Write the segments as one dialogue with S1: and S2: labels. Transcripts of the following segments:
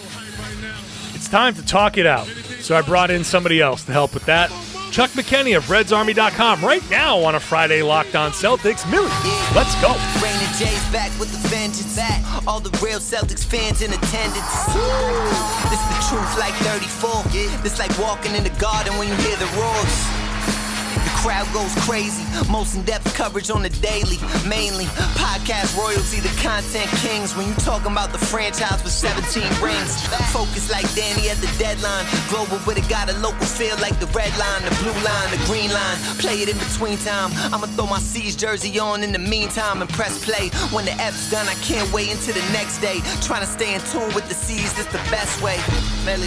S1: It's time to talk it out. So I brought in somebody else to help with that. Chuck McKenney of RedsArmy.com right now on a Friday Locked On Celtics. Millie, let's go.
S2: Rain and Jay's back with the vengeance. All the real Celtics fans in attendance. This the truth like 34. This like walking in the garden when you hear the roars. The crowd goes crazy. Most in-depth coverage on the daily. Mainly podcast royalty, the content kings. When you talking about the franchise with 17 rings. Focus like Danny at the deadline. Global but it got a local feel like the red line, the blue line, the green line. Play it in between time. I'ma throw my C's jersey on in the meantime and press play. When the F's done, I can't wait until the next day. Trying to stay in tune with the C's, that's the best way. Melly.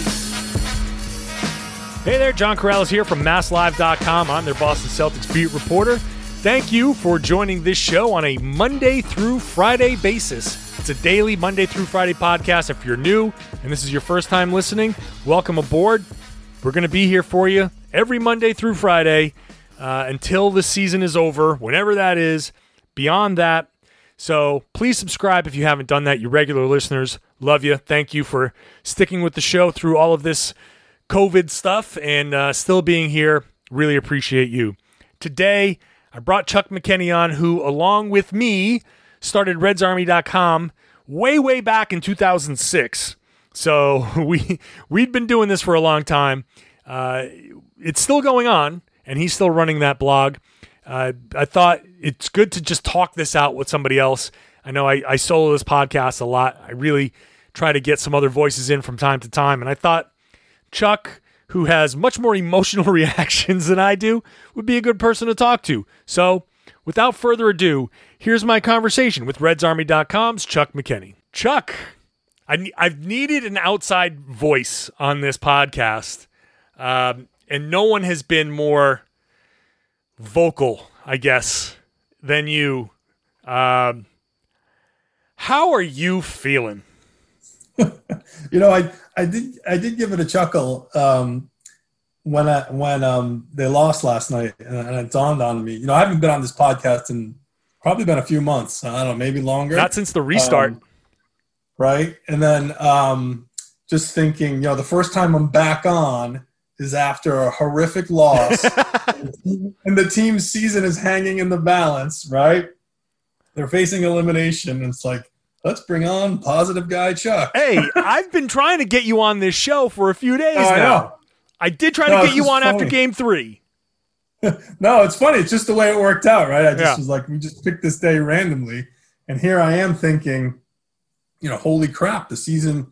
S1: Hey there, John Corrales here from MassLive.com. I'm their Boston Celtics beat reporter. Thank you for joining this show on a Monday through Friday basis. It's a daily Monday through Friday podcast. If you're new and this is your first time listening, welcome aboard. We're going to be here for you every Monday through Friday until the season is over, whenever that is, beyond that. So please subscribe if you haven't done that. You regular listeners, love you. Thank you for sticking with the show through all of this COVID stuff and still being here. Really appreciate you. Today, I brought Chuck McKenney on, who, along with me, started RedsArmy.com way back in 2006. So we'd been doing this for a long time. It's still going on, and he's still running that blog. I thought it's good to just talk this out with somebody else. I know I solo this podcast a lot. I really try to get some other voices in from time to time, and I thought Chuck, who has much more emotional reactions than I do, would be a good person to talk to. So, without further ado, here's my conversation with RedsArmy.com's Chuck McKenney. Chuck, I've needed an outside voice on this podcast, and no one has been more vocal, I guess, than you. How are you feeling?
S3: I did give it a chuckle when they lost last night, and it dawned on me. I haven't been on this podcast in probably been a few months. I don't know, maybe longer.
S1: Not since the restart,
S3: right? And then just thinking, the first time I'm back on is after a horrific loss, and the team's season is hanging in the balance. Right? They're facing elimination, and it's like, let's bring on positive guy Chuck.
S1: Hey, I've been trying to get you on this show for a few days now.
S3: I know.
S1: I did try to get you on after Game 3.
S3: No, it's funny. It's just the way it worked out, right? I just was like, we just picked this day randomly. And here I am thinking, holy crap, the season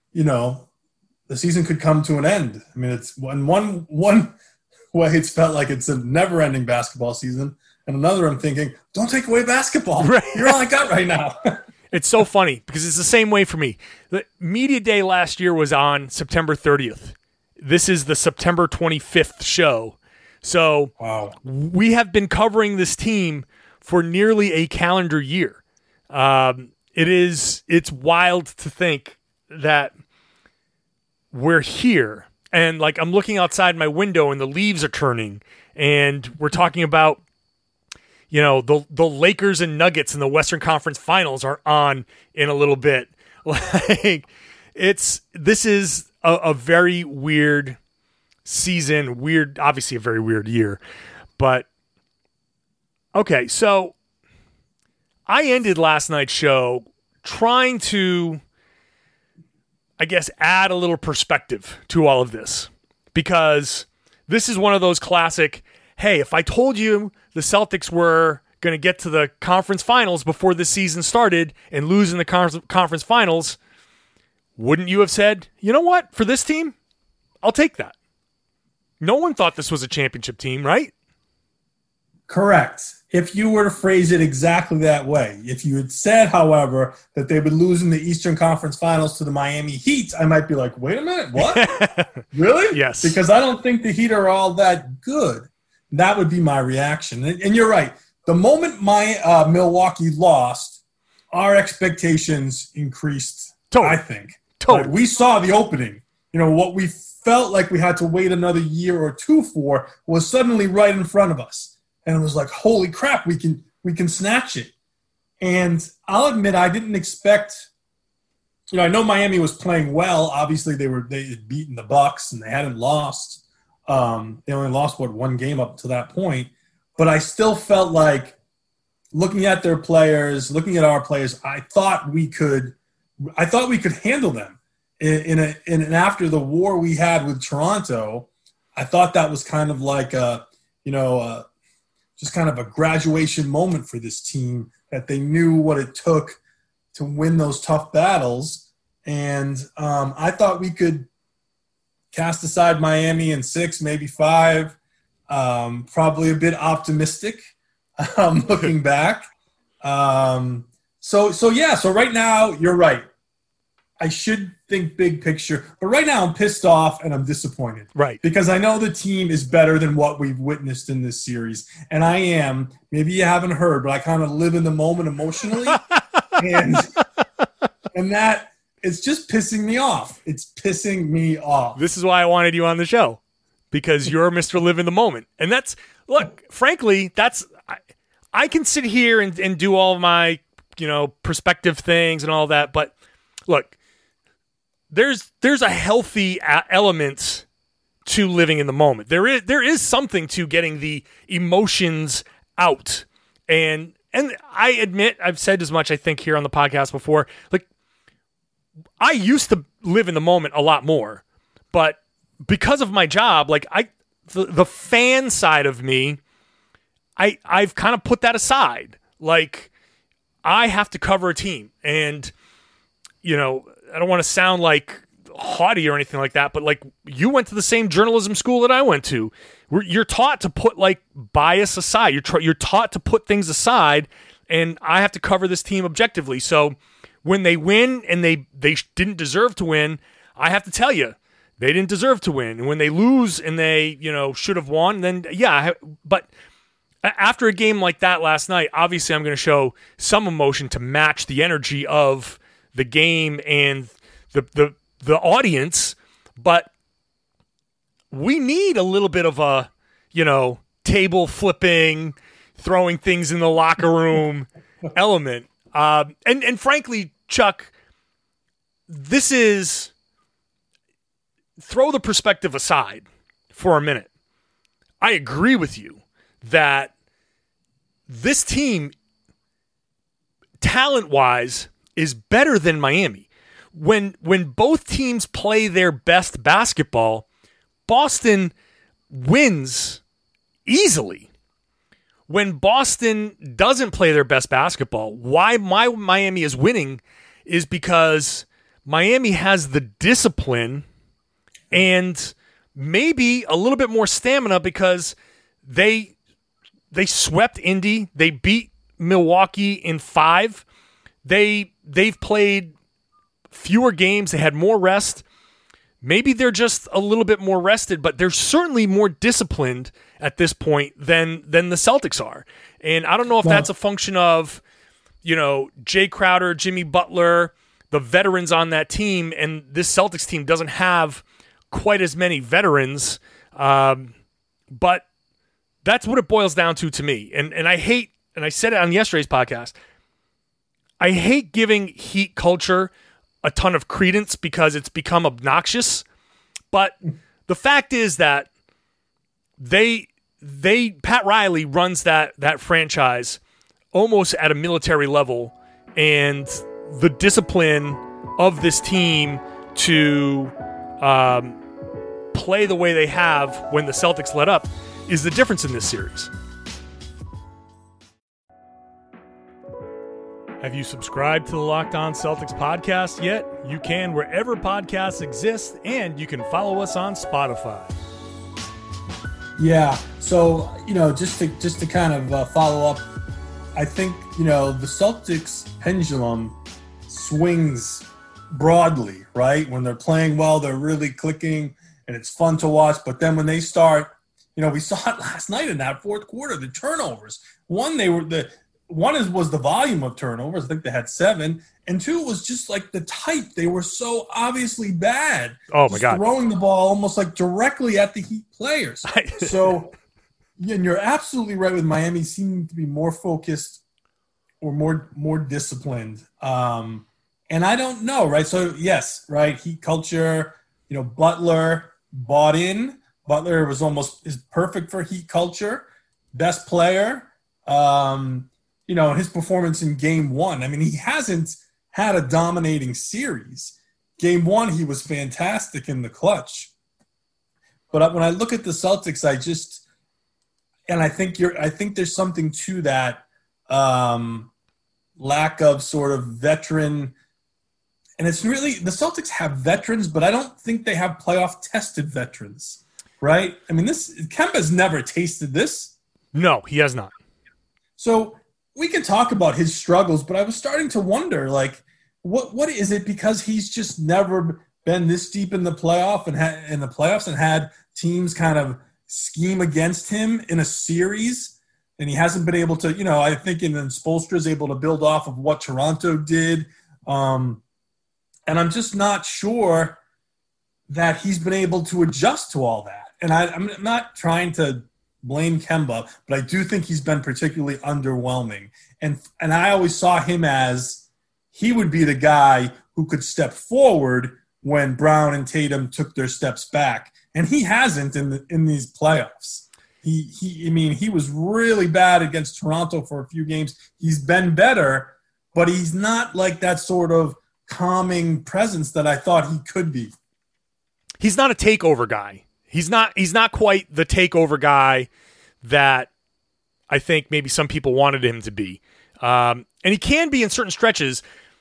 S3: could come to an end. I mean, it's one way it's felt like it's a never-ending basketball season. And another, I'm thinking, don't take away basketball. Right. You're all I got right now.
S1: It's so funny because it's the same way for me. The media day last year was on September 30th. This is the September 25th show. So
S3: wow.
S1: We have been covering this team for nearly a calendar year. It's wild to think that we're here. And like I'm looking outside my window and the leaves are turning. And we're talking about the Lakers and Nuggets in the Western Conference Finals are on in a little bit. Like this is a very weird season, obviously a very weird year. But okay, so I ended last night's show trying to, I guess, add a little perspective to all of this, because this is one of those classic, hey, if I told you the Celtics were going to get to the conference finals before the season started and lose in the conference finals, wouldn't you have said, you know what, for this team, I'll take that? No one thought this was a championship team, right?
S3: Correct. If you were to phrase it exactly that way. If you had said, however, that they would lose in the Eastern Conference Finals to the Miami Heat, I might be like, wait a minute, what? Really?
S1: Yes.
S3: Because I don't think the Heat are all that good. That would be my reaction. And you're right. The moment Milwaukee lost, our expectations increased,
S1: totally.
S3: I think.
S1: Totally.
S3: Like, we saw the opening. What we felt like we had to wait another year or two for was suddenly right in front of us. And it was like, holy crap, we can snatch it. And I'll admit I didn't expect I know Miami was playing well. Obviously, they had beaten the Bucks and they hadn't lost. They only lost one game up to that point. But I still felt like, looking at their players, looking at our players, I thought we could handle them. And after the war we had with Toronto, I thought that was kind of like just kind of a graduation moment for this team, that they knew what it took to win those tough battles. And I thought we could cast aside Miami in 6, maybe 5. Probably a bit optimistic looking back. So right now, you're right. I should think big picture. But right now I'm pissed off and I'm disappointed.
S1: Right.
S3: Because I know the team is better than what we've witnessed in this series. And I am. Maybe you haven't heard, but I kind of live in the moment emotionally. and that it's just pissing me off. It's pissing me off.
S1: This is why I wanted you on the show. Because you're Mr. Live in the Moment. And that's, look, frankly, I can sit here and do all of my, perspective things and all that. But look, there's a healthy element to living in the moment. There is something to getting the emotions out. And I admit, I've said as much, I think, here on the podcast before, like, I used to live in the moment a lot more, but because of my job, like the fan side of me, I've kind of put that aside. Like, I have to cover a team, and I don't want to sound like haughty or anything like that, but like, you went to the same journalism school that I went to. You're taught to put like bias aside. You're taught to put things aside, and I have to cover this team objectively. So when they win and they didn't deserve to win, I have to tell you, they didn't deserve to win. And when they lose and they, should have won, then yeah. But after a game like that last night, obviously I'm going to show some emotion to match the energy of the game and the audience. But we need a little bit of a, table flipping, throwing things in the locker room element. And frankly, Chuck, this is, throw the perspective aside for a minute. I agree with you that this team, talent-wise, is better than Miami. When both teams play their best basketball, Boston wins easily. When Boston doesn't play their best basketball, why Miami is winning is because Miami has the discipline and maybe a little bit more stamina because they swept Indy. They beat Milwaukee in 5. They've played fewer games. They had more rest. Maybe they're just a little bit more rested, but they're certainly more disciplined at this point than the Celtics are. And I don't know if that's a function of, Jay Crowder, Jimmy Butler, the veterans on that team, and this Celtics team doesn't have quite as many veterans, but that's what it boils down to me. And I hate, and I said it on yesterday's podcast, I hate giving Heat culture a ton of credence because it's become obnoxious. But the fact is that Pat Riley runs that franchise almost at a military level, and the discipline of this team to play the way they have when the Celtics let up is the difference in this series. Have you subscribed to the Locked On Celtics podcast yet? You can wherever podcasts exist, and you can follow us on Spotify.
S3: Yeah. So, just to kind of follow up, I think, the Celtics pendulum swings broadly, right? When they're playing well, they're really clicking and it's fun to watch. But then when they start, we saw it last night in that fourth quarter, the turnovers. One was the volume of turnovers. I think they had 7. And 2 was just like the type. They were so obviously bad.
S1: Oh, my God.
S3: Throwing the ball almost like directly at the Heat players. So, and you're absolutely right with Miami seeming to be more focused or more disciplined. And And I don't know, right? So yes, right. Heat culture, Butler bought in. Butler is perfect for Heat culture. Best player. His performance in game one. I mean, he hasn't had a dominating series. Game one, he was fantastic in the clutch. But when I look at the Celtics, I think there's something to that lack of sort of veteran. And it's really, the Celtics have veterans, but I don't think they have playoff tested veterans, right? I mean, Kemba's never tasted this.
S1: No, he has not.
S3: So we can talk about his struggles, but I was starting to wonder, like, what is it? Because he's just never been this deep in the playoffs and had teams kind of scheme against him in a series, and he hasn't been able to. I think Spoelstra is able to build off of what Toronto did, and I'm just not sure that he's been able to adjust to all that. And I'm not trying to blame Kemba, but I do think he's been particularly underwhelming. And I always saw him as he would be the guy who could step forward when Brown and Tatum took their steps back. And he hasn't in these playoffs. He was really bad against Toronto for a few games. He's been better, but he's not like that sort of calming presence that I thought he could be.
S1: He's not a takeover guy. He's not quite the takeover guy that I think maybe some people wanted him to be. And he can be in certain stretches.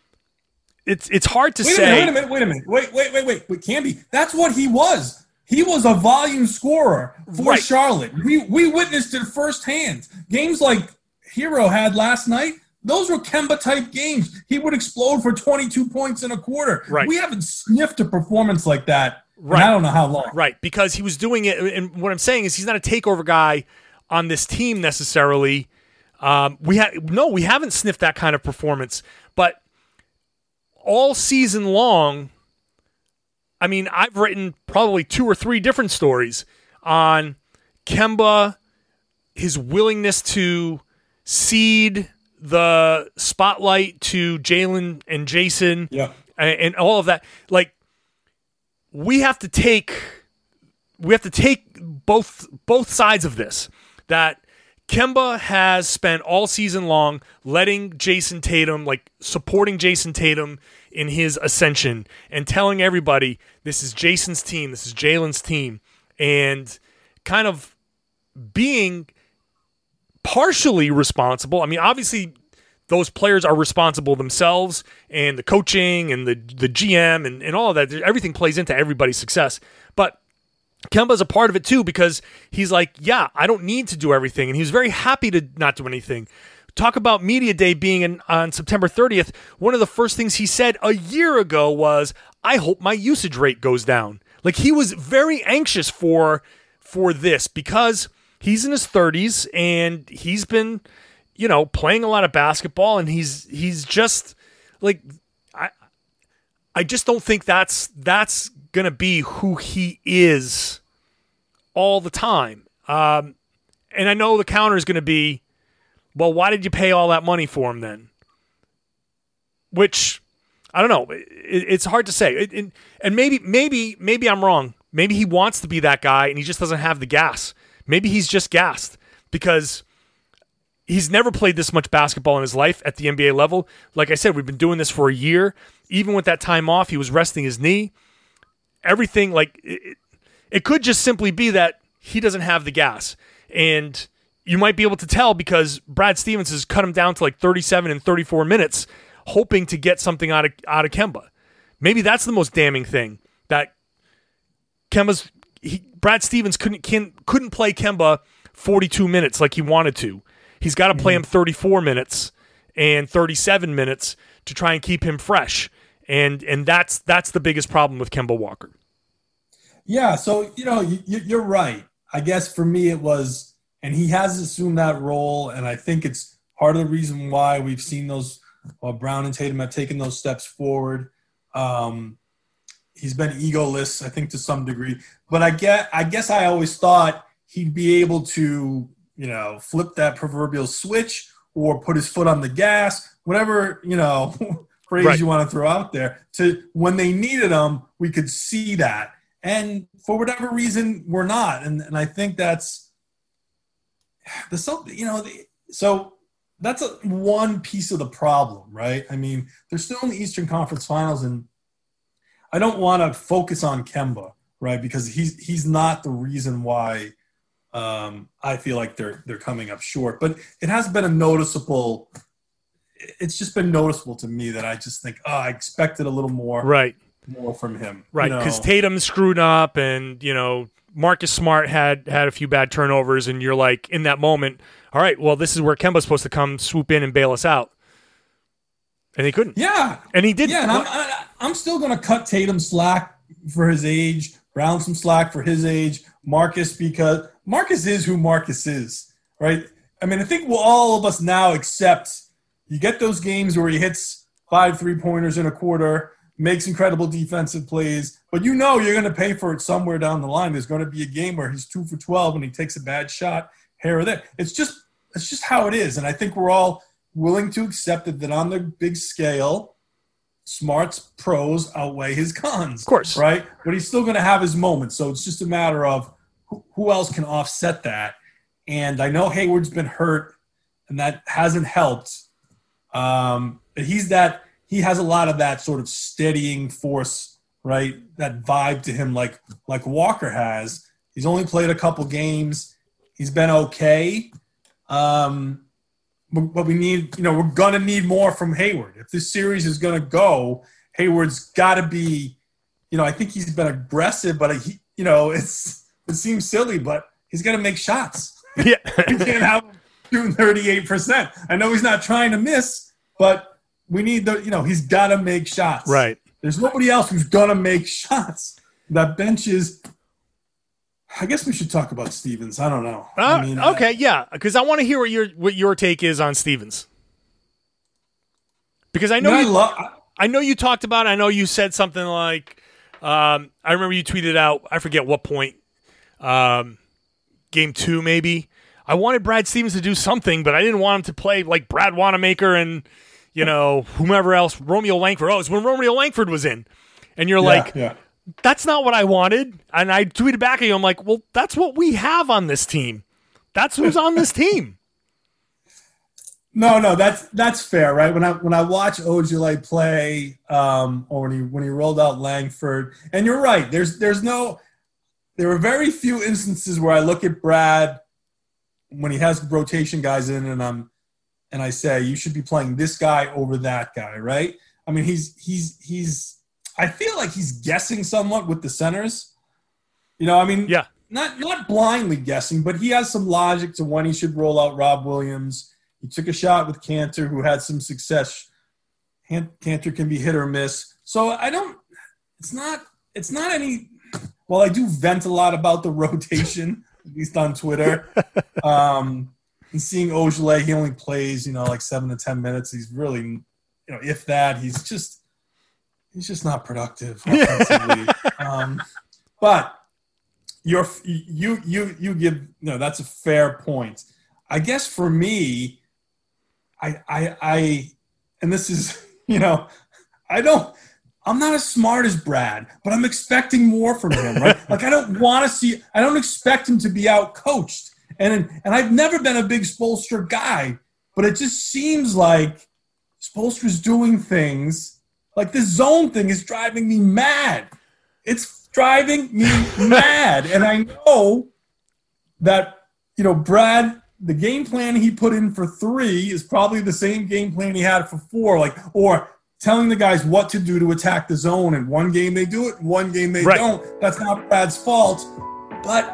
S1: It's hard to say.
S3: Wait a minute. Wait, can be. That's what he was. He was a volume scorer for Charlotte. We witnessed it firsthand. Games like Hero had last night, those were Kemba-type games. He would explode for 22 points in a quarter.
S1: Right. We
S3: haven't sniffed a performance like that. Right. I don't know how long.
S1: Right, because he was doing it, and what I'm saying is he's not a takeover guy on this team necessarily. We haven't sniffed that kind of performance, but all season long, I mean, I've written probably 2 or 3 different stories on Kemba, his willingness to cede the spotlight to Jalen and Jason, and all of that. Like, we have to take both sides of this. That Kemba has spent all season long letting Jason Tatum, like supporting Jason Tatum in his ascension and telling everybody this is Jason's team, this is Jalen's team, and kind of being partially responsible. I mean, obviously those players are responsible themselves, and the coaching and the GM and all of that. Everything plays into everybody's success. But Kemba's a part of it too, because he's like, yeah, I don't need to do everything. And he was very happy to not do anything. Talk about Media Day being on September 30th. One of the first things he said a year ago was, I hope my usage rate goes down. Like, he was very anxious for this because he's in his 30s and he's been, playing a lot of basketball, and he's just like, I just don't think that's going to be who he is all the time. And I know the counter is going to be, well, why did you pay all that money for him then? Which, I don't know. It's hard to say. And maybe I'm wrong. Maybe he wants to be that guy and he just doesn't have the gas. Maybe he's just gassed because he's never played this much basketball in his life at the NBA level. Like I said, we've been doing this for a year. Even with that time off, he was resting his knee. Everything, like, it could just simply be that he doesn't have the gas. And you might be able to tell because Brad Stevens has cut him down to like 37 and 34 minutes, hoping to get something out of Kemba. Maybe that's the most damning thing, that Brad Stevens couldn't play Kemba 42 minutes like he wanted to. He's got to play him 34 minutes and 37 minutes to try and keep him fresh. And that's the biggest problem with Kemba Walker.
S3: Yeah, so, you're right. I guess for me it was, and he has assumed that role, and I think it's part of the reason why we've seen those, Brown and Tatum have taken those steps forward. He's been egoless, I think, to some degree. But I guess I always thought he'd be able to, flip that proverbial switch or put his foot on the gas, whatever, phrase you want to throw out there, to when they needed them, we could see that. And for whatever reason, we're not. And I think that's so that's one piece of the problem, right? I mean, they're still in the Eastern Conference Finals, and I don't want to focus on Kemba, right? Because he's not the reason why I feel like they're coming up short. But it has been it's just been noticeable to me that I just think, I expected a little more from him.
S1: Right, because Tatum screwed up, and, Marcus Smart had a few bad turnovers, and you're like, in that moment, all right, well, this is where Kemba's supposed to come swoop in and bail us out. And he couldn't.
S3: Yeah.
S1: And he didn't.
S3: Yeah, and I'm still going to cut Tatum slack for his age, Brown some slack for his age, Marcus, because Marcus is who Marcus is, right? I mean, I think all of us now accept you get those games where he hits 5 3-pointers in a quarter, makes incredible defensive plays, but you're going to pay for it somewhere down the line. There's going to be a game where he's 2 for 12 and he takes a bad shot here or there. It's just how it is. And I think we're all willing to accept it, that on the big scale, Smart's pros outweigh his cons.
S1: Of course.
S3: Right? But he's still going to have his moments. So it's just a matter of who else can offset that. And I know Hayward's been hurt, and that hasn't helped. But he has a lot of that sort of steadying force, right? That vibe to him like Walker has. He's only played a couple games. He's been okay. But we need, we're going to need more from Hayward. If this series is going to go, Hayward's got to be, I think he's been aggressive, but it seems silly, but he's got to make shots.
S1: Yeah.
S3: You can't have him shooting 38%. I know he's not trying to miss, but we need he's got to make shots.
S1: Right.
S3: There's nobody else who's going to make shots. That bench is, I guess we should talk about Stevens. I don't know.
S1: Okay, yeah, because I want to hear what your take is on Stevens. Because I know I know you talked about it. I know you said something like, I remember you tweeted out, I forget what point, game 2 maybe. I wanted Brad Stevens to do something, but I didn't want him to play like Brad Wanamaker and whomever else, Romeo Langford. Oh, it's when Romeo Langford was in, and you're that's not what I wanted. And I tweeted back at you. I'm like, well, that's what we have on this team. That's who's on this team.
S3: No, that's fair, right? When I watch Ojale play, or when he rolled out Langford, and you're right. There are very few instances where I look at Brad when he has rotation guys in, and I say you should be playing this guy over that guy, right? I mean, he's. I feel like he's guessing somewhat with the centers.
S1: Yeah.
S3: Not blindly guessing, but he has some logic to when he should roll out Rob Williams. He took a shot with Cantor, who had some success. Cantor can be hit or miss. So it's not any, well, I do vent a lot about the rotation, at least on Twitter. And seeing Ojale, he only plays, like 7 to 10 minutes. He's really, if that, he's just not productive offensively. But you give, that's a fair point. I guess for me, I and this is, I'm not as smart as Brad, but I'm expecting more from him, right? Like I don't expect him to be out coached. And I've never been a big Spoelstra guy, but it just seems like Spoelstra's doing things. Like this zone thing is driving me mad. It's driving me mad. And I know that, Brad, the game plan he put in for 3 is probably the same game plan he had for 4, or telling the guys what to do to attack the zone. And one game they do it, one game they don't. That's not Brad's fault. But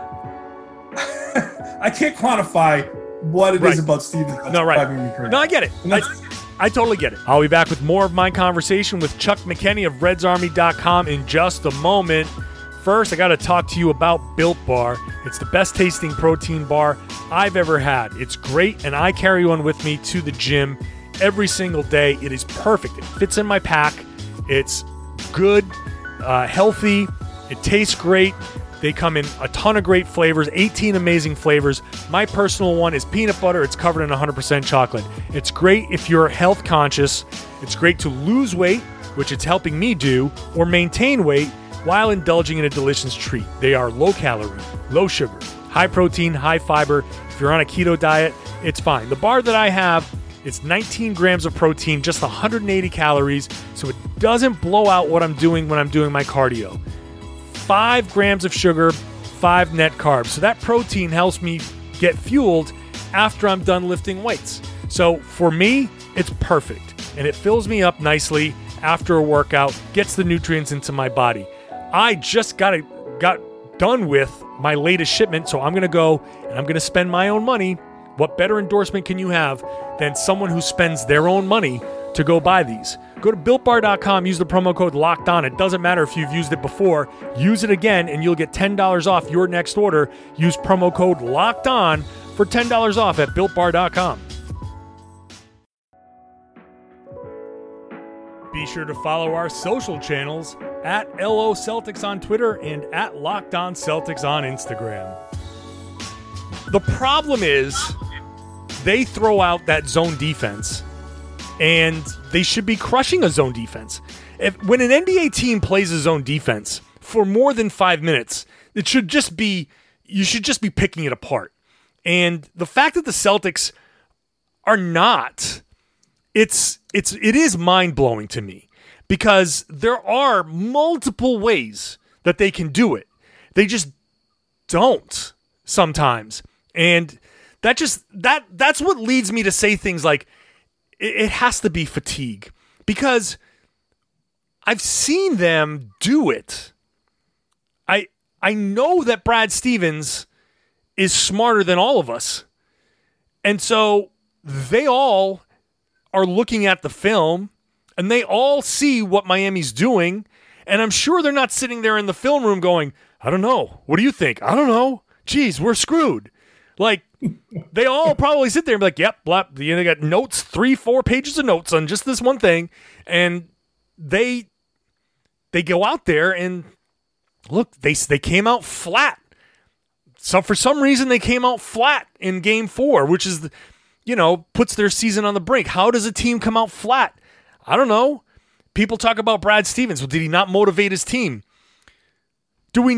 S3: I can't quantify what it is about Stevens that's driving me crazy.
S1: No, I get it. I totally get it. I'll be back with more of my conversation with Chuck McKenney of RedsArmy.com in just a moment. First, I got to talk to you about Built Bar. It's the best tasting protein bar I've ever had. It's great, and I carry one with me to the gym every single day. It is perfect. It fits in my pack. It's good, healthy. It tastes great. They come in a ton of great flavors, 18 amazing flavors. My personal one is peanut butter. It's covered in 100% chocolate. It's great if you're health conscious. It's great to lose weight, which it's helping me do, or maintain weight while indulging in a delicious treat. They are low calorie, low sugar, high protein, high fiber. If you're on a keto diet, it's fine. The bar that I have, it's 19 grams of protein, just 180 calories, so it doesn't blow out what I'm doing when I'm doing my cardio. 5 grams of sugar, 5 net carbs. So that protein helps me get fueled after I'm done lifting weights. So for me, it's perfect. And it fills me up nicely after a workout, gets the nutrients into my body. I just got done with my latest shipment, so I'm going to go and I'm going to spend my own money. What better endorsement can you have than someone who spends their own money to go buy these? Go to BuiltBar.com, use the promo code LOCKEDON. It doesn't matter if you've used it before. Use it again, and you'll get $10 off your next order. Use promo code LOCKEDON for $10 off at BuiltBar.com. Be sure to follow our social channels at LO Celtics on Twitter and at Locked On Celtics on Instagram. The problem is they throw out that zone defense, and they should be crushing a zone defense. When an NBA team plays a zone defense for more than 5 minutes, you should just be picking it apart. And the fact that the Celtics are not, it is mind-blowing to me, because there are multiple ways that they can do it. They just don't sometimes. And that's what leads me to say things like, it has to be fatigue, because I've seen them do it. I know that Brad Stevens is smarter than all of us. And so they all are looking at the film and they all see what Miami's doing. And I'm sure they're not sitting there in the film room going, I don't know. What do you think? I don't know. Geez, we're screwed. Like, they all probably sit there and be like, yep, blah. They got notes, 3-4 pages of notes on just this one thing. And they go out there and look, they came out flat. So for some reason, they came out flat in game 4, which is, puts their season on the brink. How does a team come out flat? I don't know. People talk about Brad Stevens. Well, did he not motivate his team? You're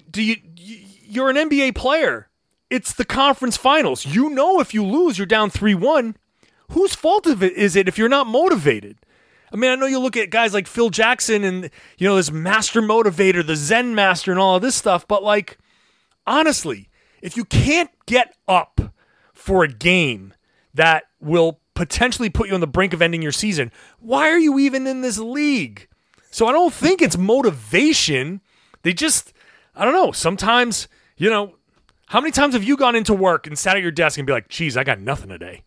S1: an NBA player. It's the conference finals. If you lose, you're down 3-1. Whose fault is it if you're not motivated? I mean, I know you look at guys like Phil Jackson and, this master motivator, the Zen master and all of this stuff. But, honestly, if you can't get up for a game that will potentially put you on the brink of ending your season, why are you even in this league? So I don't think it's motivation. They just, I don't know. Sometimes, how many times have you gone into work and sat at your desk and be like, geez, I got nothing today?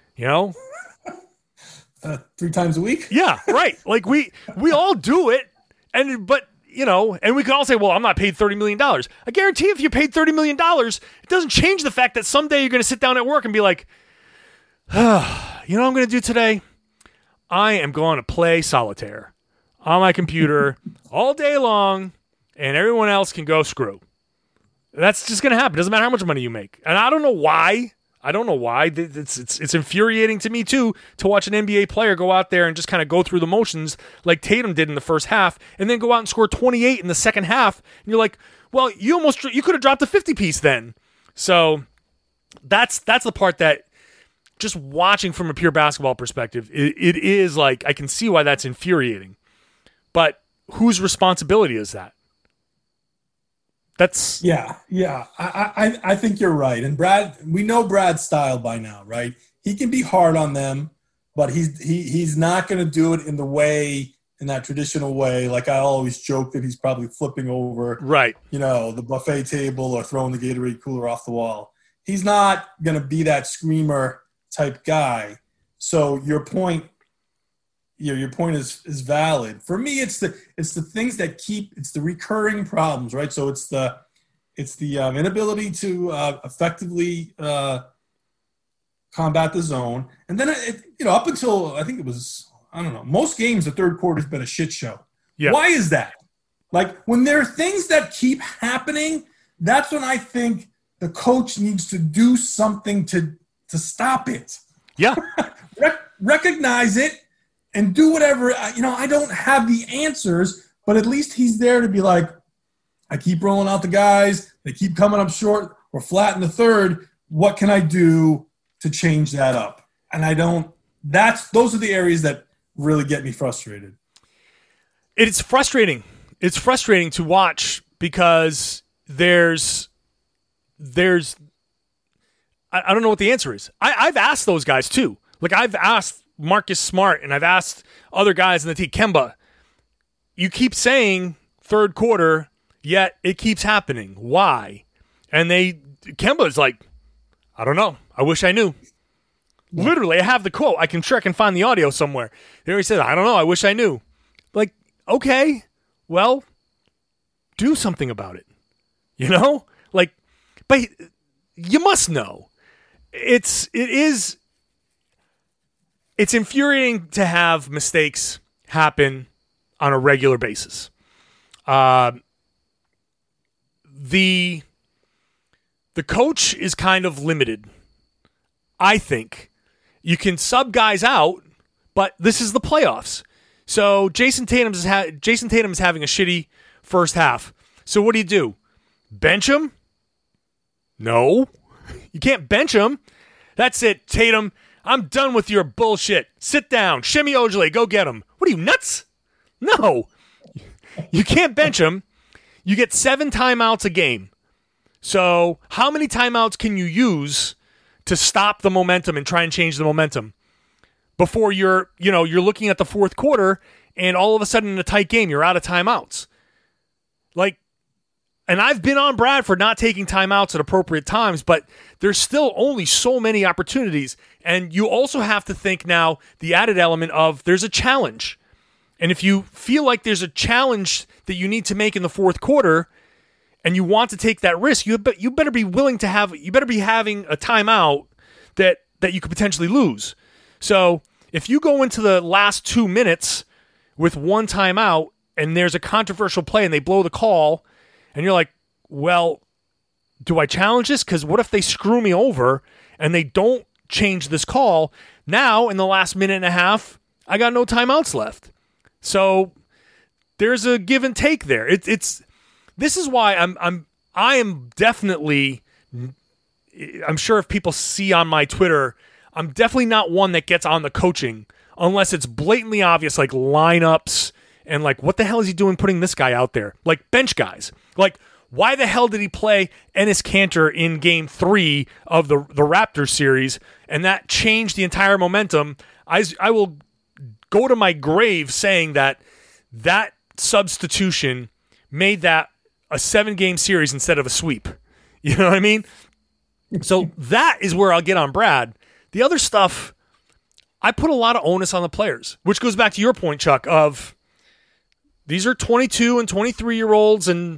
S3: 3 times a week?
S1: Yeah, right. Like we all do it. And we can all say, well, I'm not paid $30 million. I guarantee if you paid $30 million, it doesn't change the fact that someday you're going to sit down at work and be like, you know what I'm going to do today? I am going to play solitaire on my computer all day long, and everyone else can go screw. That's just going to happen. It doesn't matter how much money you make. And I don't know why. It's infuriating to me, too, to watch an NBA player go out there and just kind of go through the motions like Tatum did in the first half and then go out and score 28 in the second half. And you're like, well, you could have dropped a 50-piece then. So that's the part that, just watching from a pure basketball perspective, it is like, I can see why that's infuriating. But whose responsibility is that? That's
S3: yeah. I think you're right. And we know Brad's style by now, right? He can be hard on them, but he's not going to do it in that traditional way. Like I always joke that he's probably flipping over,
S1: right?
S3: The buffet table or throwing the Gatorade cooler off the wall. He's not going to be that screamer type guy. So your point is valid. For me, it's the things that it's the recurring problems, right? So it's the inability to effectively combat the zone, and then up until I think it was, I don't know, most games the third quarter has been a shit show.
S1: Yeah.
S3: Why is that? Like when there are things that keep happening, that's when I think the coach needs to do something to stop it.
S1: Yeah.
S3: Recognize it and do whatever. I don't have the answers, but at least he's there to be like, I keep rolling out the guys. They keep coming up short. We're flat in the third. What can I do to change that up? And those are the areas that really get me frustrated.
S1: It's frustrating. It's frustrating to watch because there's I don't know what the answer is. I've asked those guys too. Like I've asked Marcus Smart and I've asked other guys in the team, Kemba, you keep saying third quarter, yet it keeps happening. Why? And Kemba's like, I don't know. I wish I knew. Literally, I have the quote. I can check and find the audio somewhere. There he said, I don't know. I wish I knew. Like, okay, well, do something about it. Like, but you must know. It's infuriating to have mistakes happen on a regular basis. The coach is kind of limited. I think you can sub guys out, but this is the playoffs. So Jason Tatum is having a shitty first half. So what do? Bench him? No. You can't bench him. That's it, Tatum. I'm done with your bullshit. Sit down. Shimmy Ojale, go get him. What are you, nuts? No. You can't bench him. You get 7 timeouts a game. So how many timeouts can you use to stop the momentum and try and change the momentum before you're looking at the fourth quarter and all of a sudden in a tight game, you're out of timeouts? Like, and I've been on Brad for not taking timeouts at appropriate times, but there's still only so many opportunities. And you also have to think now the added element of there's a challenge. And if you feel like there's a challenge that you need to make in the fourth quarter and you want to take that risk, you better be willing to you better be having a timeout that you could potentially lose. So if you go into the last 2 minutes with 1 timeout and there's a controversial play and they blow the call, and you're like, well, do I challenge this? Because what if they screw me over and they don't change this call? Now, in the last minute and a half, I got no timeouts left. So there's a give and take there. This is why I am definitely, I'm sure if people see on my Twitter, I'm definitely not one that gets on the coaching unless it's blatantly obvious, like lineups and like, what the hell is he doing putting this guy out there? Like bench guys. Like, why the hell did he play Enes Kanter in Game 3 of the Raptors series? And that changed the entire momentum. I will go to my grave saying that substitution made that a 7-game series instead of a sweep. You know what I mean? So that is where I'll get on Brad. The other stuff, I put a lot of onus on the players, which goes back to your point, Chuck, of these are 22 and 23-year-olds, and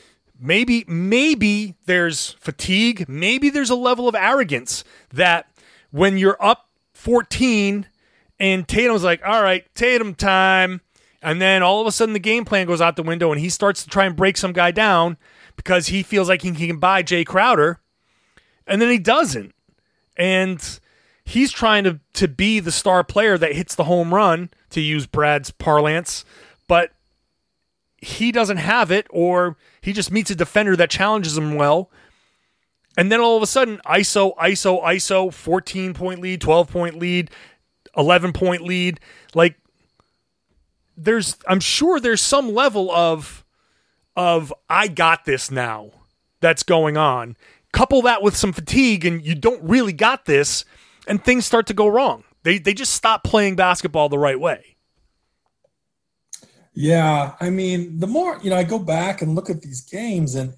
S1: maybe there's fatigue. Maybe there's a level of arrogance that when you're up 14 and Tatum's like, all right, Tatum time, and then all of a sudden the game plan goes out the window and he starts to try and break some guy down because he feels like he can buy Jay Crowder, and then he doesn't. And he's trying to be the star player that hits the home run, to use Brad's parlance, but he doesn't have it, or he just meets a defender that challenges him well. And then all of a sudden, ISO, 14-point lead, 12-point lead, 11-point lead. Like, I'm sure there's some level of I got this now that's going on. Couple that with some fatigue and you don't really got this, and things start to go wrong. They just stop playing basketball the right way.
S3: Yeah, I mean, the more I go back and look at these games, and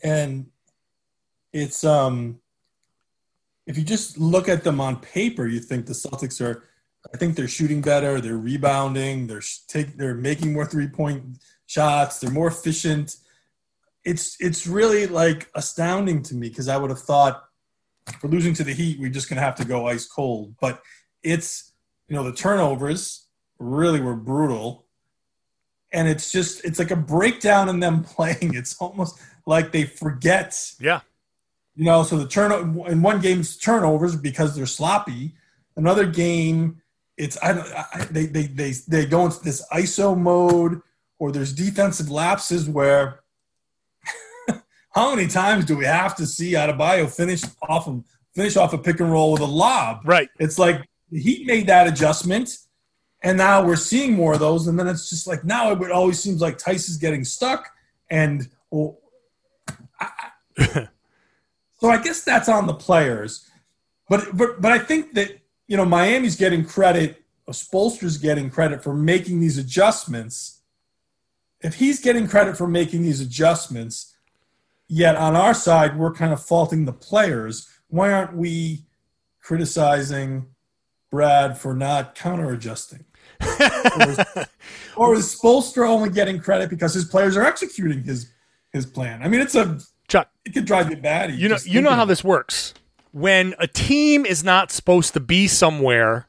S3: it's if you just look at them on paper, you think the Celtics are. I think they're shooting better, they're rebounding, they're making more 3-point shots, they're more efficient. It's really like astounding to me, because I would have thought for losing to the Heat, we're just gonna have to go ice cold. But it's the turnovers really were brutal. and it's like a breakdown in them playing. It's almost like they forget.
S1: Yeah.
S3: So the turnover in one game's turnovers because they're sloppy. Another game, it's they go into this ISO mode, or there's defensive lapses where how many times do we have to see Adebayo finish off a pick and roll with a lob?
S1: Right.
S3: It's like the Heat made that adjustment, and now we're seeing more of those. And then it's just like now it always seems like Tice is getting stuck, and so I guess that's on the players. But I think that Miami's getting credit, Spoelstra's getting credit for making these adjustments. If he's getting credit for making these adjustments, yet on our side we're kind of faulting the players, why aren't we criticizing Brad for not counter-adjusting? or is Spoelstra only getting credit because his players are executing his plan? I mean,
S1: Chuck,
S3: it could drive you batty.
S1: You know how this works. When a team is not supposed to be somewhere,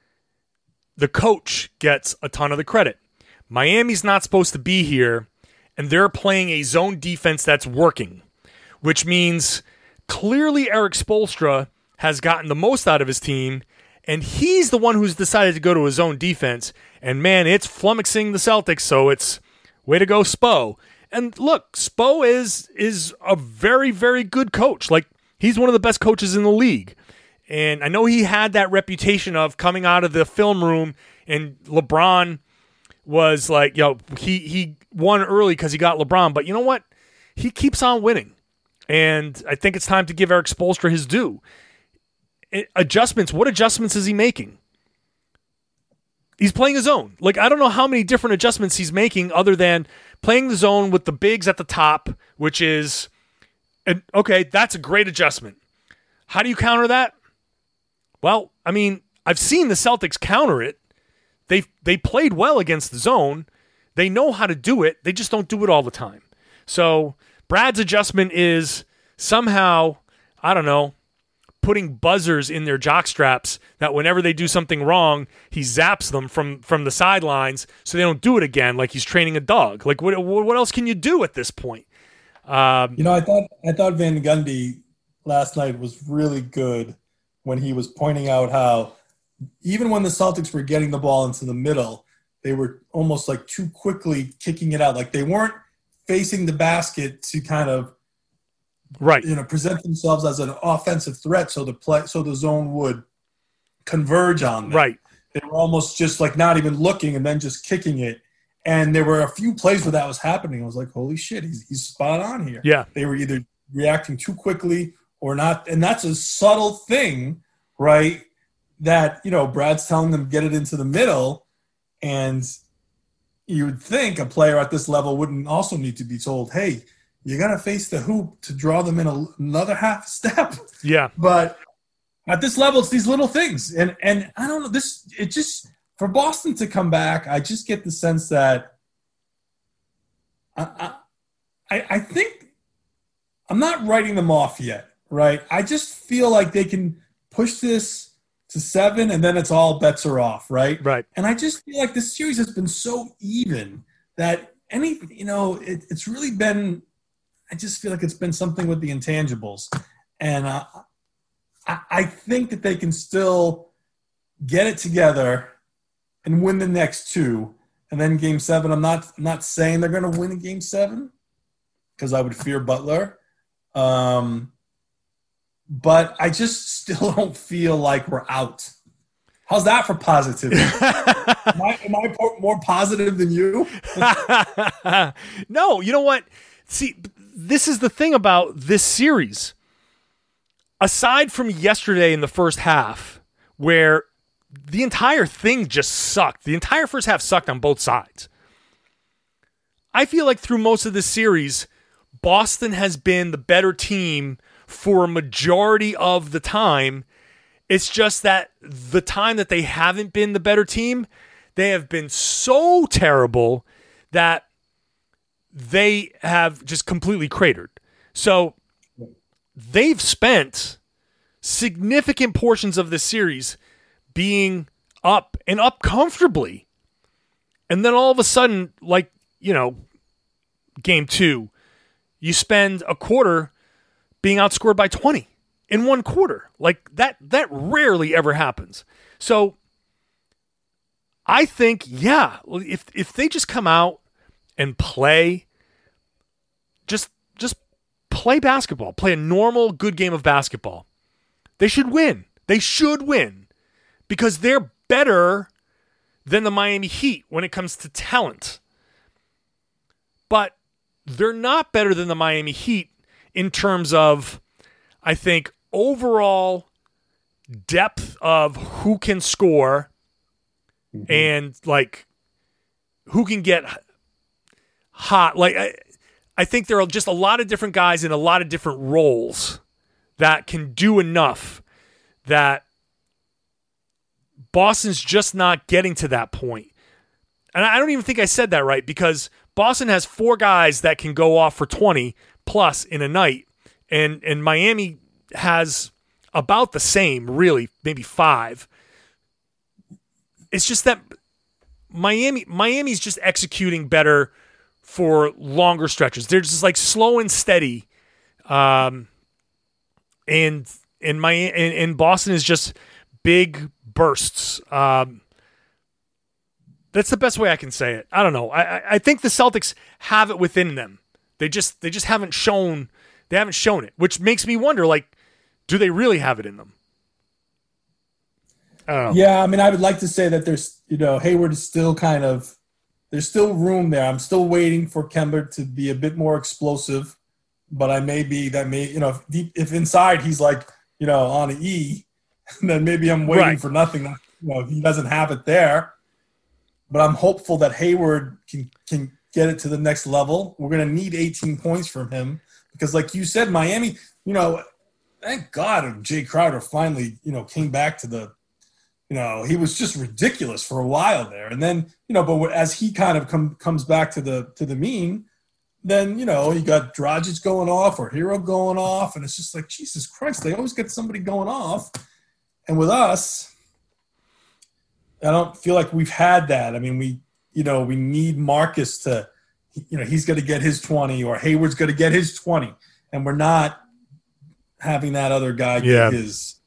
S1: the coach gets a ton of the credit. Miami's not supposed to be here, and they're playing a zone defense that's working, which means clearly Eric Spoelstra has gotten the most out of his team, and he's the one who's decided to go to his zone defense. And, man, it's flummoxing the Celtics, so it's way to go, Spo. And, look, Spo is a very, very good coach. Like, he's one of the best coaches in the league. And I know he had that reputation of coming out of the film room, and LeBron was like, he won early because he got LeBron. But you know what? He keeps on winning. And I think it's time to give Eric Spoelstra his due. Adjustments. What adjustments is he making? He's playing his own. Like, I don't know how many different adjustments he's making other than playing the zone with the bigs at the top, which is, okay, that's a great adjustment. How do you counter that? Well, I mean, I've seen the Celtics counter it. They played well against the zone. They know how to do it. They just don't do it all the time. So Brad's adjustment is somehow, I don't know, putting buzzers in their jock straps that whenever they do something wrong, he zaps them from the sidelines so they don't do it again, like he's training a dog. Like, what else can you do at this point?
S3: I thought Van Gundy last night was really good when he was pointing out how even when the Celtics were getting the ball into the middle, they were almost like too quickly kicking it out. Like they weren't facing the basket to kind of present themselves as an offensive threat so the zone would converge on them.
S1: Right.
S3: They were almost just like not even looking and then just kicking it. And there were a few plays where that was happening. I was like, holy shit, he's spot on here.
S1: Yeah.
S3: They were either reacting too quickly or not. And that's a subtle thing, right? That, Brad's telling them get it into the middle. And you would think a player at this level wouldn't also need to be told, hey, you got to face the hoop to draw them in another half step.
S1: Yeah.
S3: But at this level, it's these little things. And I don't know, it just – for Boston to come back, I just get the sense that I think I'm not writing them off yet, right? I just feel like they can push this to 7 and then it's all bets are off, right?
S1: Right.
S3: And I just feel like this series has been so even that it's really been – I just feel like it's been something with the intangibles. And I think that they can still get it together and win the next 2, and then Game 7. I'm not saying they're going to win in Game 7 because I would fear Butler, but I just still don't feel like we're out. How's that for positivity? am I more positive than you?
S1: No, you know what? See, this is the thing about this series. Aside from yesterday in the first half, where the entire thing just sucked. The entire first half sucked on both sides. I feel like through most of this series, Boston has been the better team for a majority of the time. It's just that the time that they haven't been the better team, they have been so terrible that they have just completely cratered. So they've spent significant portions of this series being up and up comfortably. And then all of a sudden, like, game 2, you spend a quarter being outscored by 20 in one quarter. Like that rarely ever happens. So I think, if they just come out and play, just play basketball, play a normal, good game of basketball, they should win. They should win because they're better than the Miami Heat when it comes to talent. But they're not better than the Miami Heat in terms of, I think, overall depth of who can score and, like, who can get hot. Like, I think there are just a lot of different guys in a lot of different roles that can do enough that Boston's just not getting to that point. And I don't even think I said that right because Boston has 4 guys that can go off for 20 plus in a night, and Miami has about the same, really, maybe 5. It's just that Miami's just executing better for longer stretches. They're just like slow and steady, and Boston is just big bursts. That's the best way I can say it. I don't know. I think the Celtics have it within them. They just haven't shown it, which makes me wonder, like, do they really have it in them? I don't know.
S3: Yeah, I mean, I would like to say that there's, Hayward is still there's still room there. I'm still waiting for Kemba to be a bit more explosive, but if inside he's like, on an E, then maybe I'm waiting for nothing. If he doesn't have it there. But I'm hopeful that Hayward can get it to the next level. We're going to need 18 points from him because, like you said, Miami, thank God Jay Crowder finally, came back to the, he was just ridiculous for a while there. And then, but as he kind of comes back to the mean, then, you got Dragic going off or Hero going off. And it's just like, Jesus Christ, they always get somebody going off. And with us, I don't feel like we've had that. I mean, we need Marcus to, he's going to get his 20 or Hayward's going to get his 20. And we're not having that other guy get his,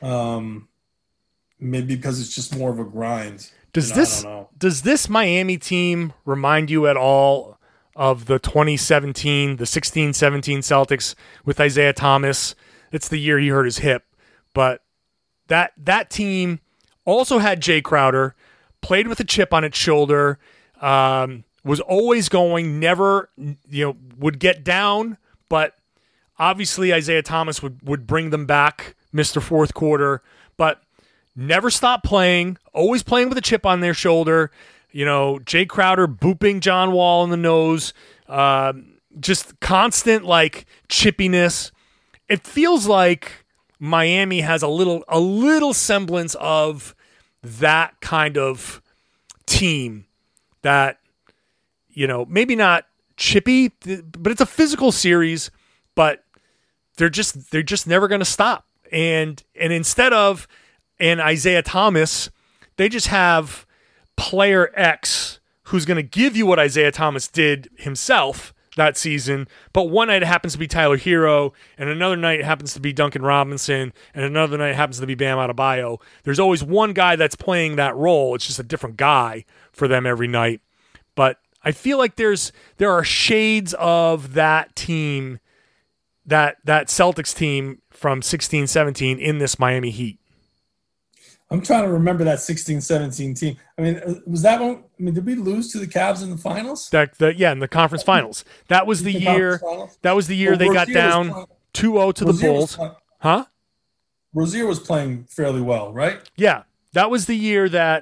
S3: maybe because it's just more of a grind.
S1: Does this Miami team remind you at all of the 2017, the 16-17 Celtics with Isaiah Thomas? It's the year he hurt his hip. But that team also had Jay Crowder, played with a chip on its shoulder, was always going, never, would get down, but obviously Isaiah Thomas would bring them back, Mr. Fourth Quarter, but never stopped playing, always playing with a chip on their shoulder. Jay Crowder booping John Wall in the nose, just constant, like, chippiness. It feels like Miami has a little semblance of that kind of team that, maybe not chippy, but it's a physical series, but they're just never going to stop. And instead of an Isaiah Thomas, they just have player X who's going to give you what Isaiah Thomas did himself that season, but one night it happens to be Tyler Hero, and another night it happens to be Duncan Robinson, and another night it happens to be Bam Adebayo. There's always one guy that's playing that role. It's just a different guy for them every night. But I feel like there are shades of that team, that Celtics team from 16-17 in this Miami Heat.
S3: I'm trying to remember that 16-17 team. I mean, was that one? I mean, did we lose to the Cavs in the finals?
S1: In the conference finals. That was the year. That was the year they got down 2-0 to the Bulls. Huh?
S3: Rozier was playing fairly well, right?
S1: Yeah, that was the year that.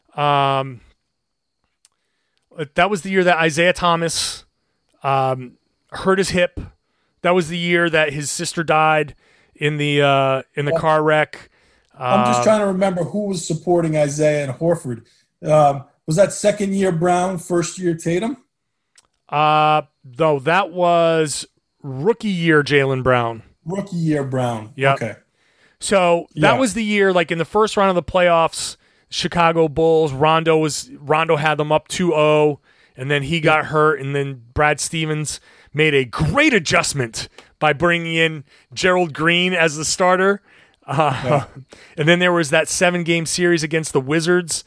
S1: That was the year that Isaiah Thomas hurt his hip. That was the year that his sister died in the car wreck.
S3: I'm just trying to remember who was supporting Isaiah and Horford. Was that second year Brown, first year Tatum?
S1: Though that was rookie year Jaylen Brown.
S3: Rookie year Brown.
S1: Yeah.
S3: Okay.
S1: So that was the year, like in the first round of the playoffs, Chicago Bulls. Rondo had them up 2-0, and then he got hurt, and then Brad Stevens made a great adjustment by bringing in Gerald Green as the starter. And then there was that 7-game series against the Wizards,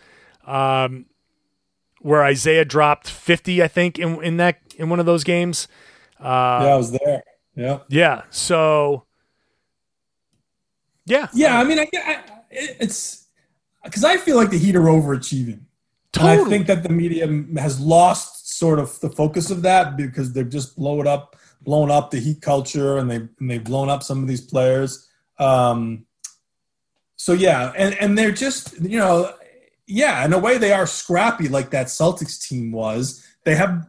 S1: where Isaiah dropped 50, I think, in one of those games.
S3: I was there. Yeah.
S1: Yeah. So. Yeah.
S3: Yeah. I mean, it's because I feel like the Heat are overachieving.
S1: Totally.
S3: And I think that the media has lost sort of the focus of that because they've just blown up the Heat culture, and they've blown up some of these players. So yeah, and they're just, in a way they are scrappy like that Celtics team was. They have,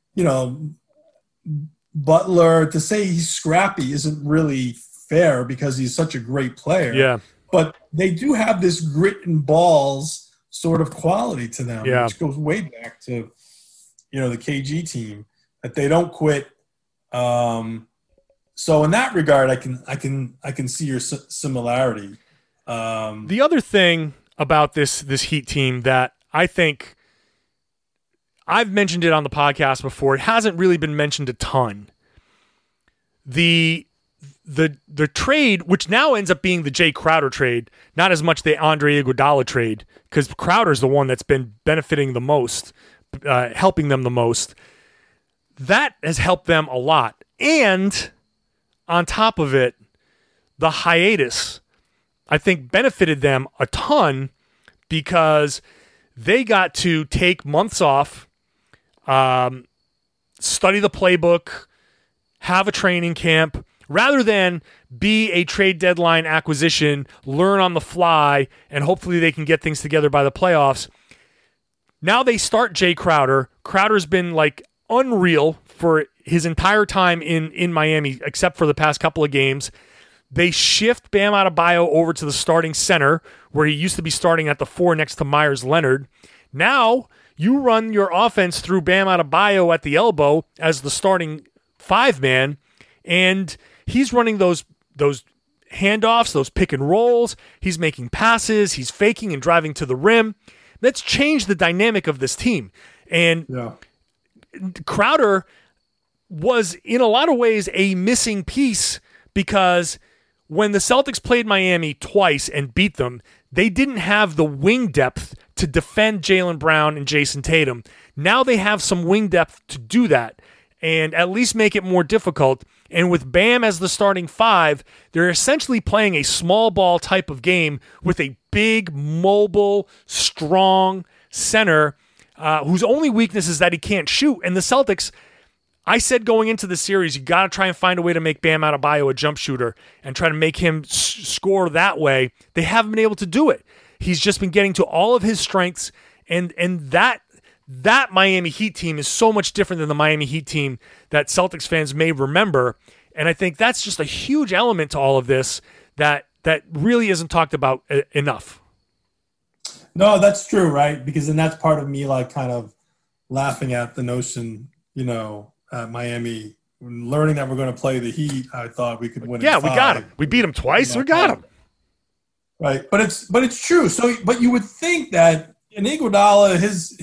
S3: Butler. To say he's scrappy isn't really fair because he's such a great player.
S1: Yeah.
S3: But they do have this grit and balls sort of quality to them, which goes way back to, the KG team, that they don't quit. So in that regard, I can see your similarity.
S1: The other thing about this Heat team that I think I've mentioned it on the podcast before, it hasn't really been mentioned a ton. The trade, which now ends up being the Jay Crowder trade, not as much the Andre Iguodala trade, because Crowder's the one that's been benefiting the most, helping them the most. That has helped them a lot. And on top of it, the hiatus, I think, benefited them a ton because they got to take months off, study the playbook, have a training camp, rather than be a trade deadline acquisition, learn on the fly, and hopefully they can get things together by the playoffs. Now they start Jay Crowder. Crowder's been like unreal for his entire time in Miami, except for the past couple of games. They shift Bam Adebayo over to the starting center, where he used to be starting at the 4 next to Myers Leonard. Now you run your offense through Bam Adebayo at the elbow as the starting 5-man, and he's running those handoffs, those pick and rolls. He's making passes. He's faking and driving to the rim. That's changed the dynamic of this team. And Crowder was, in a lot of ways, a missing piece because when the Celtics played Miami twice and beat them, they didn't have the wing depth to defend Jaylen Brown and Jason Tatum. Now they have some wing depth to do that and at least make it more difficult. And with Bam as the starting 5, they're essentially playing a small ball type of game with a big, mobile, strong center whose only weakness is that he can't shoot. And the Celtics, I said going into the series, you got to try and find a way to make Bam Adebayo a jump shooter and try to make him score that way. They haven't been able to do it. He's just been getting to all of his strengths, and that Miami Heat team is so much different than the Miami Heat team that Celtics fans may remember. And I think that's just a huge element to all of this that really isn't talked about enough.
S3: No, that's true, right? Because then that's part of me like kind of laughing at the notion, Miami, learning that we're going to play the Heat, I thought we could win.
S1: Yeah, we got him. We beat him twice. We got him.
S3: Right, but it's true. So, but you would think that in Iguodala,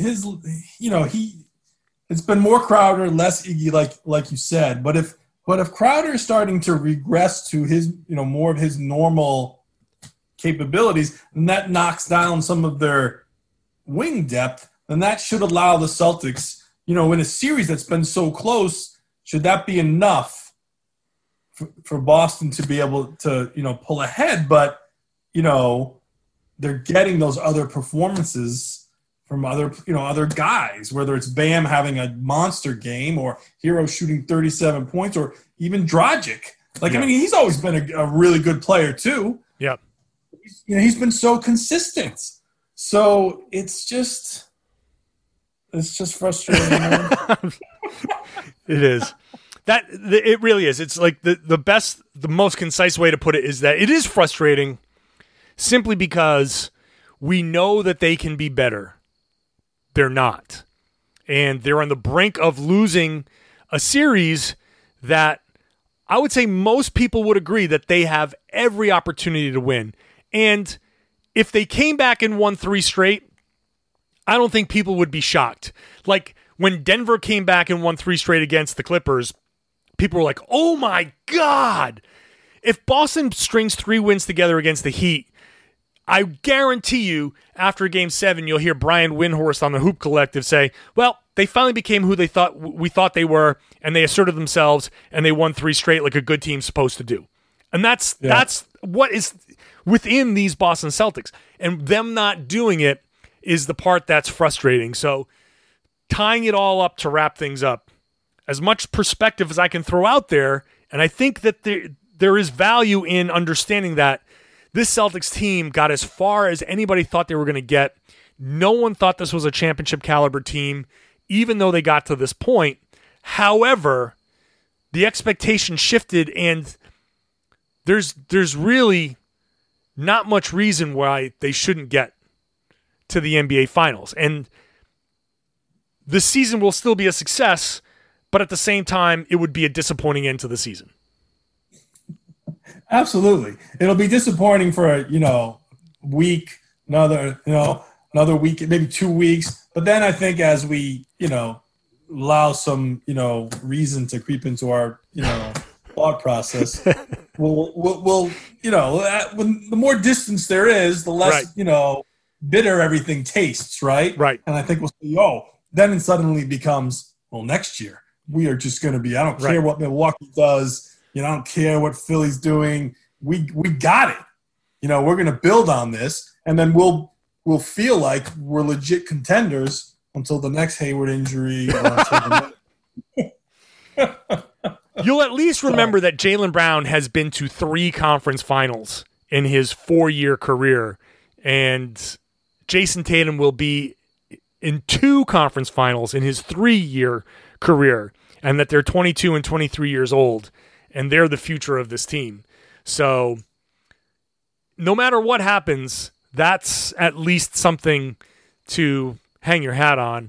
S3: it's been more Crowder, less Iggy, like you said. But if Crowder is starting to regress to his, more of his normal capabilities, and that knocks down some of their wing depth, then that should allow the Celtics, in a series that's been so close, should that be enough for Boston to be able to, pull ahead? But, they're getting those other performances from other guys, whether it's Bam having a monster game or Hero shooting 37 points or even Dragic. He's always been a really good player too.
S1: Yeah.
S3: He's been so consistent. So it's just frustrating.
S1: It is. It really is. It's like the most concise way to put it is that it is frustrating simply because we know that they can be better. They're not. And they're on the brink of losing a series that I would say most people would agree that they have every opportunity to win. And if they came back and won 3 straight, I don't think people would be shocked. Like when Denver came back and won 3 straight against the Clippers, people were like, oh my God. If Boston strings 3 wins together against the Heat, I guarantee you after Game 7, you'll hear Brian Windhorst on the Hoop Collective say, well, they finally became who we thought they were, and they asserted themselves, and they won 3 straight like a good team's supposed to do. And that's what is within these Boston Celtics. And them not doing it is the part that's frustrating. So tying it all up to wrap things up, as much perspective as I can throw out there, and I think that there is value in understanding that this Celtics team got as far as anybody thought they were going to get. No one thought this was a championship caliber team, even though they got to this point. However, the expectation shifted, and there's really not much reason why they shouldn't get to the NBA Finals. And the season will still be a success, but at the same time, it would be a disappointing end to the season.
S3: Absolutely. It'll be disappointing for a, week, another week, maybe 2 weeks. But then I think as we, allow some, reason to creep into our, thought process, we'll when the more distance there is, the less, bitter everything tastes, right?
S1: Right.
S3: And I think we'll see, then it suddenly becomes, next year we are just going to be, I don't care what Milwaukee does. I don't care what Philly's doing. We got it. We're going to build on this, and then we'll feel like we're legit contenders until the next Hayward injury.
S1: You'll at least remember that Jaylen Brown has been to 3 conference finals in his 4-year career, and Jason Tatum will be in 2 conference finals in his 3-year career, and that they're 22 and 23 years old. And they're the future of this team. So no matter what happens, that's at least something to hang your hat on.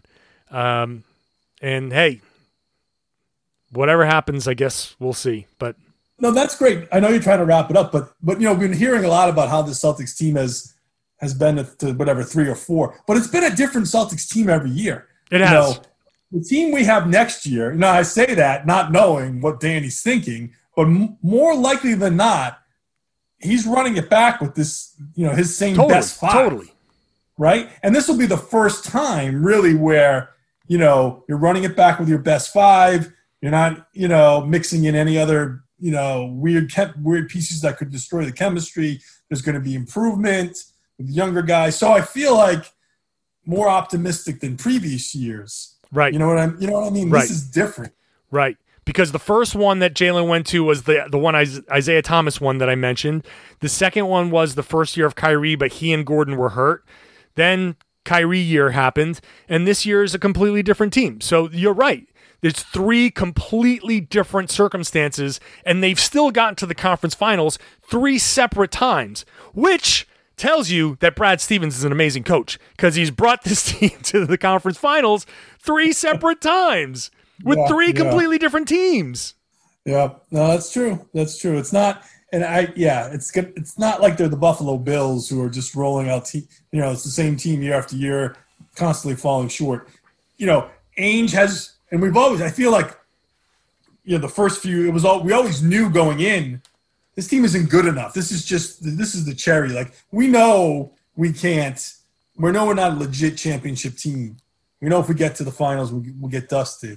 S1: And hey, whatever happens, I guess we'll see. But
S3: no, that's great. I know you're trying to wrap it up, but we've been hearing a lot about how the Celtics team has been to whatever 3 or 4, but it's been a different Celtics team every year.
S1: It has.
S3: The team we have next year, I say that not knowing what Danny's thinking, but more likely than not, he's running it back with this, his same best 5.
S1: Totally.
S3: Right? And this will be the first time really where, you're running it back with your best 5. You're not, mixing in any other, weird pieces that could destroy the chemistry. There's going to be improvement with younger guys. So I feel like more optimistic than previous years.
S1: Right.
S3: You know what I mean?
S1: Right.
S3: This is different.
S1: Right. Because the first one that Jaylen went to was the one Isaiah Thomas one that I mentioned. The second one was the first year of Kyrie, but he and Gordon were hurt. Then Kyrie year happened, and this year is a completely different team. So you're right. There's 3 completely different circumstances, and they've still gotten to the conference finals 3 separate times, which tells you that Brad Stevens is an amazing coach because he's brought this team to the conference finals 3 separate times with 3 completely different teams.
S3: Yeah, no, that's true. That's true. It's not, and it's good. It's not like they're the Buffalo Bills who are just rolling out. It's the same team year after year, constantly falling short. Ainge has, and I feel like, the first few, we always knew going in, this team isn't good enough. This is the cherry. Like, we know we're not a legit championship team. We know if we get to the finals, we'll get dusted.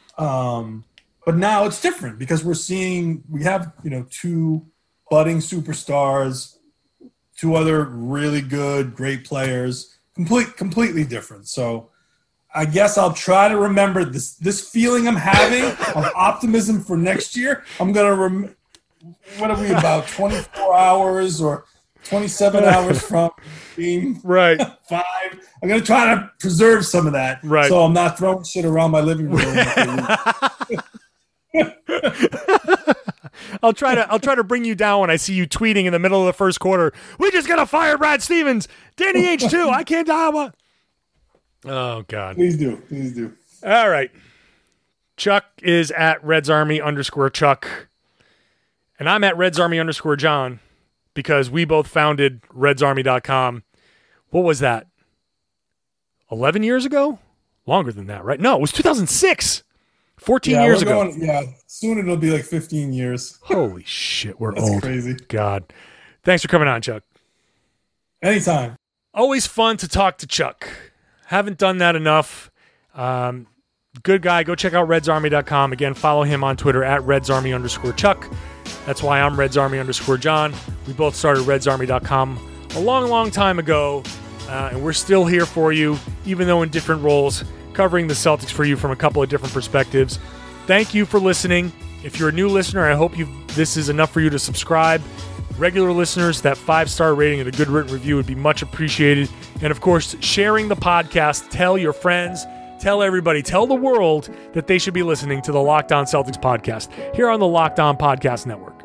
S3: But now it's different because we have 2 budding superstars, 2 other really good, great players, completely different. So I guess I'll try to remember this feeling I'm having of optimism for next year. I'm going to what are we, about 24 hours or 27 hours from Game 5? I'm going to try to preserve some of that, so I'm not throwing shit around my living room.
S1: I'll try to bring you down when I see you tweeting in the middle of the first quarter. We just got to fire Brad Stevens. Danny H too. I can't die. Oh God.
S3: Please do.
S1: All right. Chuck is at RedsArmy _Chuck. And I'm at RedsArmy _John. because we both founded redsarmy.com. What was that? 11 years ago? Longer than that, right? No, it was 2006. 14 years ago.
S3: Soon it'll be like 15 years.
S1: Holy shit, we're
S3: That's
S1: old.
S3: crazy.
S1: God. Thanks for coming on, Chuck.
S3: Anytime.
S1: Always fun to talk to Chuck. Haven't done that enough. Good guy. Go check out redsarmy.com. Again, follow him on Twitter at redsarmy_Chuck. That's why I'm redsarmy_John. We both started redsarmy.com a long, long time ago, and we're still here for you, even though in different roles, covering the Celtics for you from a couple of different perspectives. Thank you for listening. If you're a new listener, I hope this is enough for you to subscribe. Regular listeners, that 5-star rating and a good written review would be much appreciated. And of course, sharing the podcast. Tell your friends, tell everybody, tell the world that they should be listening to the Locked On Celtics podcast here on the Locked On Podcast Network.